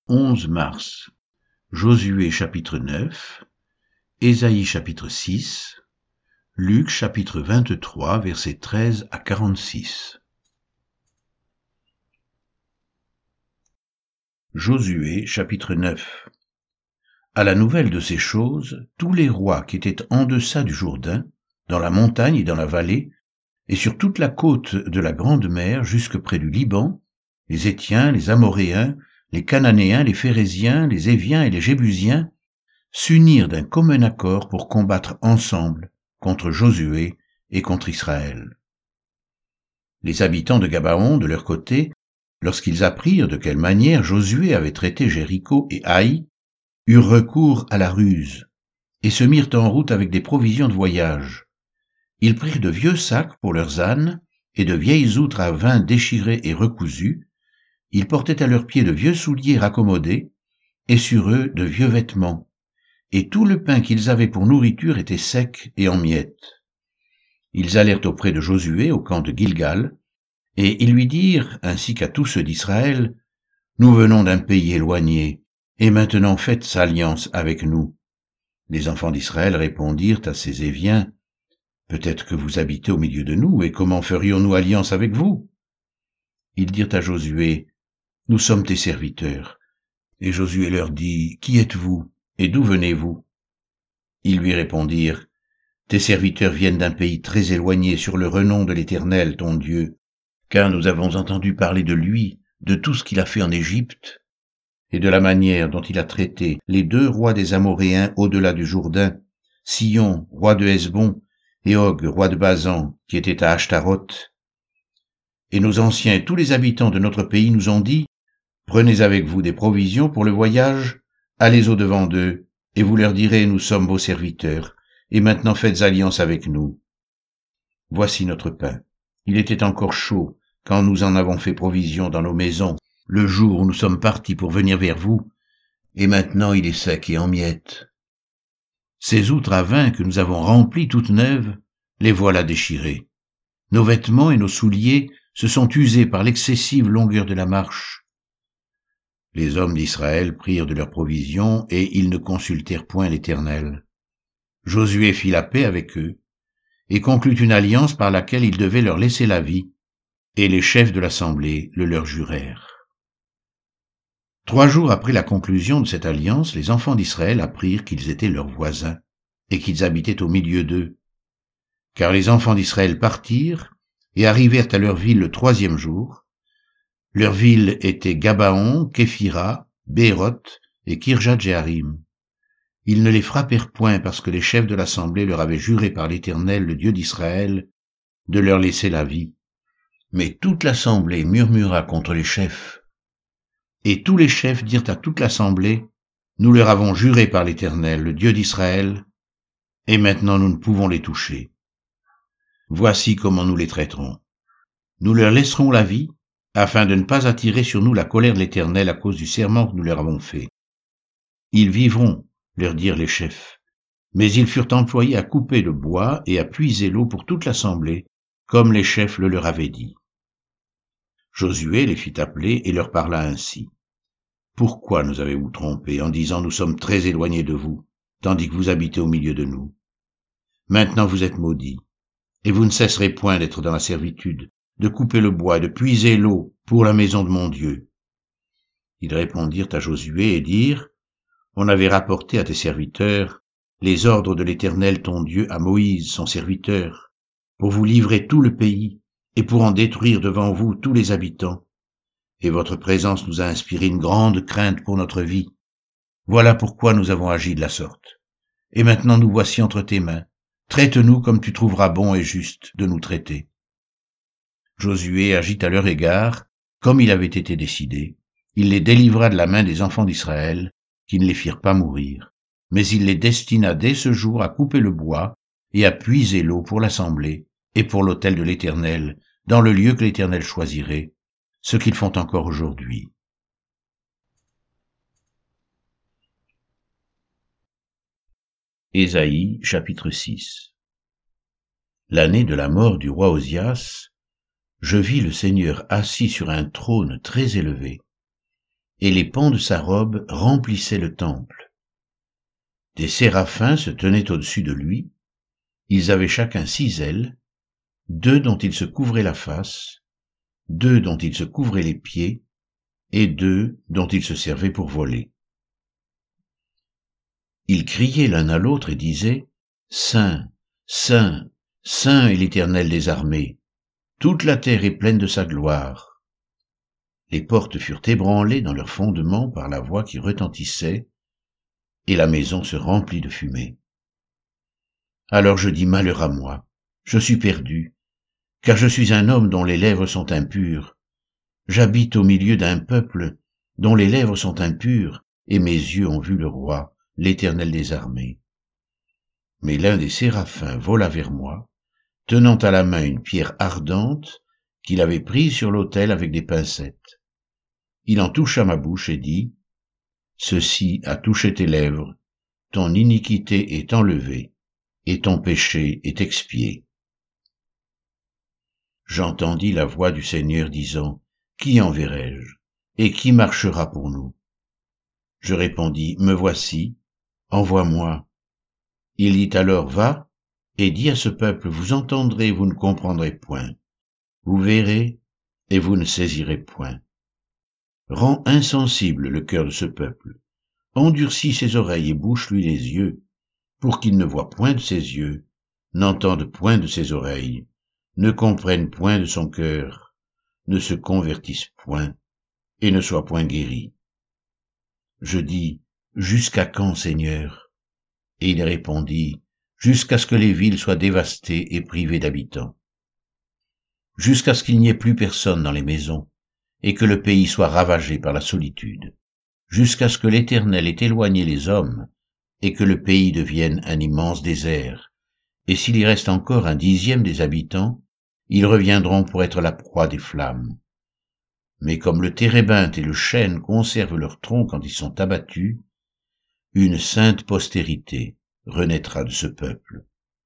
11 mars. Josué chapitre 9, Ésaïe chapitre 6, Luc chapitre 23 versets 13 à 46. Josué chapitre 9. À la nouvelle de ces choses, tous les rois qui étaient en deçà du Jourdain, dans la montagne et dans la vallée, et sur toute la côte de la grande mer jusque près du Liban, les Hétiens, les Amoréens, les Cananéens, les Phéréziens, les Éviens et les Jébusiens, s'unirent d'un commun accord pour combattre ensemble contre Josué et contre Israël. Les habitants de Gabaon, de leur côté, lorsqu'ils apprirent de quelle manière Josué avait traité Jéricho et Haï, eurent recours à la ruse, et se mirent en route avec des provisions de voyage. Ils prirent de vieux sacs pour leurs ânes, et de vieilles outres à vin déchirées et recousues. Ils portaient à leurs pieds de vieux souliers raccommodés, et sur eux de vieux vêtements. Et tout le pain qu'ils avaient pour nourriture était sec et en miettes. Ils allèrent auprès de Josué au camp de Gilgal, et ils lui dirent, ainsi qu'à tous ceux d'Israël, « Nous venons d'un pays éloigné, et maintenant faites alliance avec nous. » Les enfants d'Israël répondirent à ces Éviens, « Peut-être que vous habitez au milieu de nous, et comment ferions-nous alliance avec vous ?» Ils dirent à Josué, « Nous sommes tes serviteurs. » Et Josué leur dit, « Qui êtes-vous, et d'où venez-vous » Ils lui répondirent, « Tes serviteurs viennent d'un pays très éloigné sur le renom de l'Éternel, ton Dieu, car nous avons entendu parler de lui, de tout ce qu'il a fait en Égypte, et de la manière dont il a traité les 2 rois des Amoréens au-delà du Jourdain, Sihon, roi de Hesbon, et Og, roi de Basan, qui était à Ashtaroth. Et nos anciens et tous les habitants de notre pays nous ont dit, « Prenez avec vous des provisions pour le voyage, allez au-devant d'eux, et vous leur direz, nous sommes vos serviteurs, et maintenant faites alliance avec nous. Voici notre pain. Il était encore chaud quand nous en avons fait provision dans nos maisons, le jour où nous sommes partis pour venir vers vous, et maintenant il est sec et en miettes. Ces outres à vin que nous avons remplies toutes neuves, les voilà déchirées. Nos vêtements et nos souliers se sont usés par l'excessive longueur de la marche. » Les hommes d'Israël prirent de leurs provisions, et ils ne consultèrent point l'Éternel. Josué fit la paix avec eux, et conclut une alliance par laquelle il devait leur laisser la vie, et les chefs de l'assemblée le leur jurèrent. 3 jours après la conclusion de cette alliance, les enfants d'Israël apprirent qu'ils étaient leurs voisins, et qu'ils habitaient au milieu d'eux. Car les enfants d'Israël partirent, et arrivèrent à leur ville le 3e jour. Leur ville était Gabaon, Képhira, Béroth et Kirjat-Jéarim. Ils ne les frappèrent point parce que les chefs de l'assemblée leur avaient juré par l'Éternel, le Dieu d'Israël, de leur laisser la vie. Mais toute l'assemblée murmura contre les chefs. Et tous les chefs dirent à toute l'assemblée, « Nous leur avons juré par l'Éternel, le Dieu d'Israël, et maintenant nous ne pouvons les toucher. Voici comment nous les traiterons. Nous leur laisserons la vie, afin de ne pas attirer sur nous la colère de l'Éternel à cause du serment que nous leur avons fait. Ils vivront, leur dirent les chefs. Mais ils furent employés à couper le bois et à puiser l'eau pour toute l'assemblée, comme les chefs le leur avaient dit. Josué les fit appeler et leur parla ainsi. « Pourquoi nous avez-vous trompés en disant « Nous sommes très éloignés de vous », tandis que vous habitez au milieu de nous? Maintenant vous êtes maudits, et vous ne cesserez point d'être dans la servitude, de couper le bois et de puiser l'eau pour la maison de mon Dieu. » Ils répondirent à Josué et dirent, « On avait rapporté à tes serviteurs les ordres de l'Éternel ton Dieu à Moïse, son serviteur, pour vous livrer tout le pays et pour en détruire devant vous tous les habitants. Et votre présence nous a inspiré une grande crainte pour notre vie. Voilà pourquoi nous avons agi de la sorte. Et maintenant nous voici entre tes mains. Traite-nous comme tu trouveras bon et juste de nous traiter. » Josué agit à leur égard, comme il avait été décidé. Il les délivra de la main des enfants d'Israël, qui ne les firent pas mourir. Mais il les destina dès ce jour à couper le bois et à puiser l'eau pour l'assemblée et pour l'autel de l'Éternel, dans le lieu que l'Éternel choisirait, ce qu'ils font encore aujourd'hui. Ésaïe chapitre 6. L'année de la mort du roi Osias, je vis le Seigneur assis sur un trône très élevé, et les pans de sa robe remplissaient le temple. Des séraphins se tenaient au-dessus de lui, ils avaient chacun 6 ailes, 2 dont ils se couvraient la face, 2 dont ils se couvraient les pieds, et 2 dont ils se servaient pour voler. Ils criaient l'un à l'autre et disaient, « Saint, Saint, Saint est l'Éternel des armées, toute la terre est pleine de sa gloire. » Les portes furent ébranlées dans leur fondement par la voix qui retentissait, et la maison se remplit de fumée. Alors je dis, malheur à moi, je suis perdu, car je suis un homme dont les lèvres sont impures. J'habite au milieu d'un peuple dont les lèvres sont impures, et mes yeux ont vu le roi, l'Éternel des armées. Mais l'un des séraphins vola vers moi, tenant à la main une pierre ardente qu'il avait prise sur l'autel avec des pincettes. Il en toucha ma bouche et dit, « Ceci a touché tes lèvres, ton iniquité est enlevée, et ton péché est expié. » J'entendis la voix du Seigneur disant, « Qui enverrai-je, et qui marchera pour nous ?» Je répondis, « Me voici, envoie-moi. » Il dit alors, « Va, et dis à ce peuple, vous entendrez, vous ne comprendrez point. Vous verrez, et vous ne saisirez point. Rends insensible le cœur de ce peuple. Endurcis ses oreilles et bouche-lui les yeux, pour qu'il ne voie point de ses yeux, n'entende point de ses oreilles, ne comprenne point de son cœur, ne se convertisse point, et ne soit point guéri. » Je dis, « Jusqu'à quand, Seigneur ?» Et il répondit, « Jusqu'à ce que les villes soient dévastées et privées d'habitants. Jusqu'à ce qu'il n'y ait plus personne dans les maisons, et que le pays soit ravagé par la solitude. Jusqu'à ce que l'Éternel ait éloigné les hommes, et que le pays devienne un immense désert. Et s'il y reste encore 1/10 des habitants, ils reviendront pour être la proie des flammes. Mais comme le térébinthe et le chêne conservent leur tronc quand ils sont abattus, une sainte postérité renaîtra de ce peuple.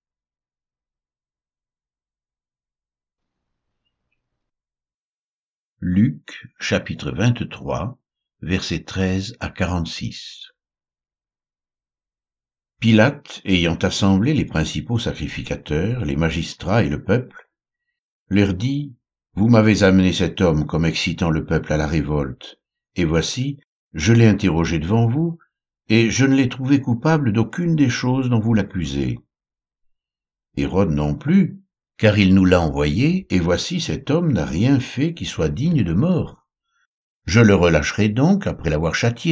Luc, chapitre 23, versets 13 à 46. Pilate, ayant assemblé les principaux sacrificateurs, les magistrats et le peuple, leur dit, « Vous m'avez amené cet homme comme excitant le peuple à la révolte, et voici, je l'ai interrogé devant vous, et je ne l'ai trouvé coupable d'aucune des choses dont vous l'accusez. Hérode non plus, car il nous l'a envoyé, et voici cet homme n'a rien fait qui soit digne de mort. Je le relâcherai donc après l'avoir châtié. »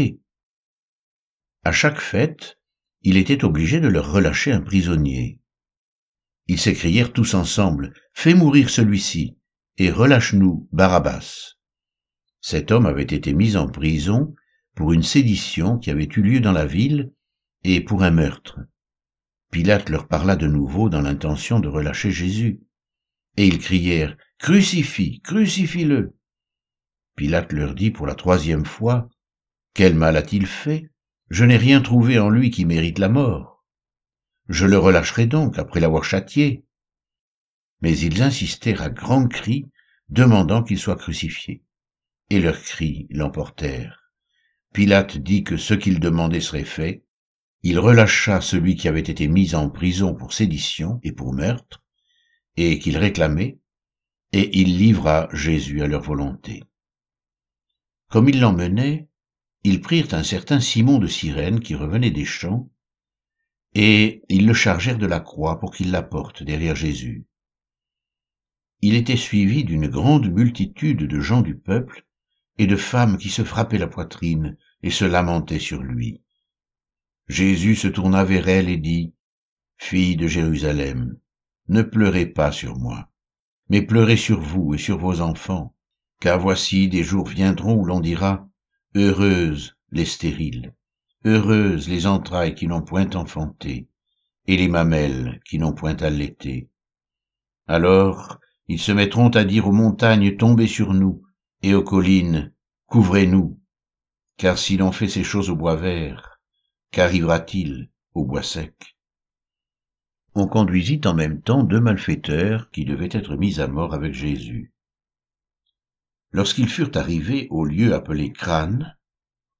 À chaque fête, il était obligé de leur relâcher un prisonnier. Ils s'écrièrent tous ensemble, « Fais mourir celui-ci, et relâche-nous Barabbas. » Cet homme avait été mis en prison pour une sédition qui avait eu lieu dans la ville et pour un meurtre. Pilate leur parla de nouveau dans l'intention de relâcher Jésus. Et ils crièrent, « Crucifie, crucifie-le !» Pilate leur dit pour la 3e fois, « Quel mal a-t-il fait? Je n'ai rien trouvé en lui qui mérite la mort. Je le relâcherai donc après l'avoir châtié. » Mais ils insistèrent à grands cris, demandant qu'il soit crucifié. Et leurs cris l'emportèrent. Pilate dit que ce qu'il demandait serait fait. Il relâcha celui qui avait été mis en prison pour sédition et pour meurtre, et qu'il réclamait, et il livra Jésus à leur volonté. Comme ils l'emmenaient, ils prirent un certain Simon de Cyrène qui revenait des champs, et ils le chargèrent de la croix pour qu'il la porte derrière Jésus. Il était suivi d'une grande multitude de gens du peuple et de femmes qui se frappaient la poitrine et se lamentaient sur lui. Jésus se tourna vers elle et dit, « Filles de Jérusalem, ne pleurez pas sur moi, mais pleurez sur vous et sur vos enfants, car voici des jours viendront où l'on dira, « Heureuses les stériles, heureuses les entrailles qui n'ont point enfanté, et les mamelles qui n'ont point allaité. » Alors ils se mettront à dire aux montagnes, « Tombez sur nous », et aux collines, « Couvrez-nous ». Car si l'on fait ces choses au bois vert, qu'arrivera-t-il au bois sec? On conduisit en même temps 2 malfaiteurs qui devaient être mis à mort avec Jésus. Lorsqu'ils furent arrivés au lieu appelé Crâne,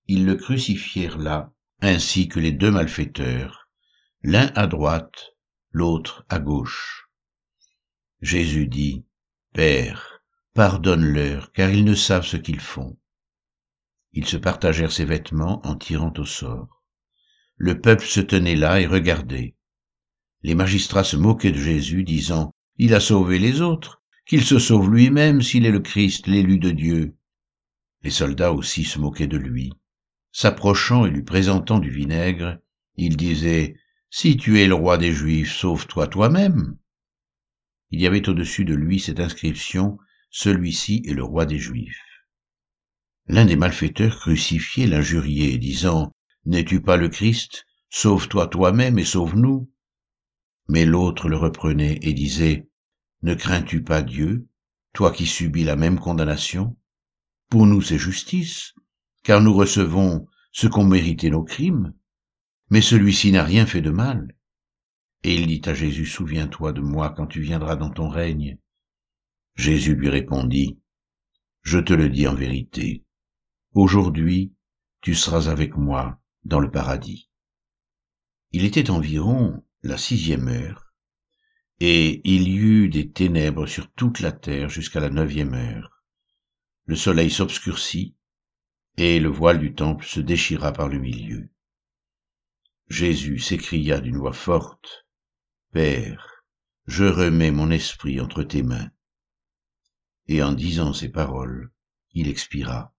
ils le crucifièrent là, ainsi que les deux malfaiteurs, l'un à droite, l'autre à gauche. Jésus dit, Père, pardonne-leur, car ils ne savent ce qu'ils font. Ils se partagèrent ses vêtements en tirant au sort. Le peuple se tenait là et regardait. Les magistrats se moquaient de Jésus, disant, Il a sauvé les autres, qu'il se sauve lui-même s'il est le Christ, l'élu de Dieu. Les soldats aussi se moquaient de lui. S'approchant et lui présentant du vinaigre, ils disaient, Si tu es le roi des Juifs, sauve-toi toi-même. Il y avait au-dessus de lui cette inscription, Celui-ci est le roi des Juifs. L'un des malfaiteurs crucifiés l'injuriait, disant, N'es-tu pas le Christ? Sauve-toi toi-même et sauve-nous. Mais l'autre le reprenait et disait, Ne crains-tu pas Dieu, toi qui subis la même condamnation? Pour nous c'est justice, car nous recevons ce qu'ont mérité nos crimes, mais celui-ci n'a rien fait de mal. Et il dit à Jésus, Souviens-toi de moi quand tu viendras dans ton règne. Jésus lui répondit, Je te le dis en vérité, aujourd'hui tu seras avec moi dans le paradis. Il était environ la 6e heure, et il y eut des ténèbres sur toute la terre jusqu'à la 9e heure. Le soleil s'obscurcit, et le voile du temple se déchira par le milieu. Jésus s'écria d'une voix forte, Père, je remets mon esprit entre tes mains. Et en disant ces paroles, il expira.